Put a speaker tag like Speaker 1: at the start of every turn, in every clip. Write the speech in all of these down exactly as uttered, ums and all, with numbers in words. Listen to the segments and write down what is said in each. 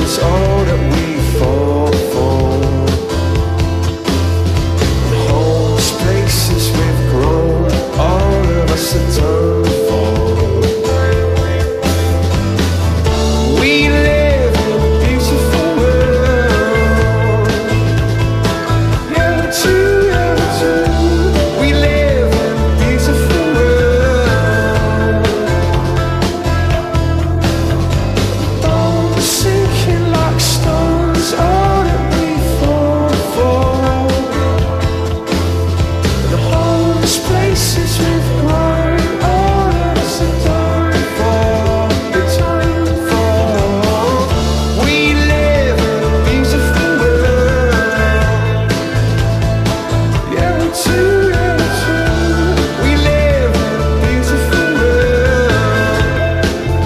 Speaker 1: is all that we fought for. And homes, places we've grown, all of us are done for. We live in a beautiful world. Yeah, we do, yeah, we do. We live in a beautiful world. Bones sinking like stones, all that we fall for. The homes, places we've grown, all of us are done for, are done for. We live in a beautiful world. Yeah, we do, yeah, we do. We live in a beautiful world.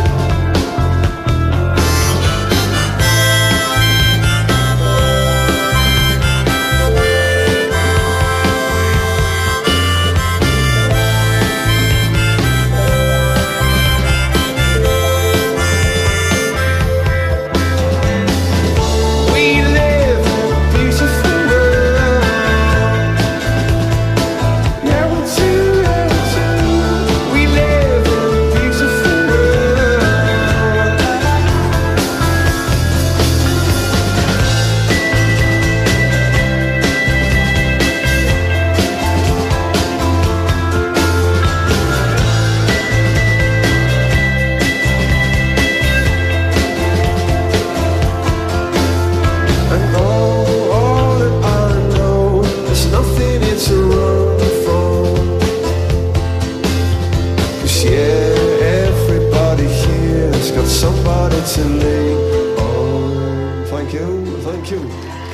Speaker 1: We live in a beautiful world. Yeah, we do, yeah, we do. We live in a beautiful world. And oh, all that I know, there's nothing here to run from. 'Cause yeah, everybody here's got somebody to lean on. Thank you, thank you.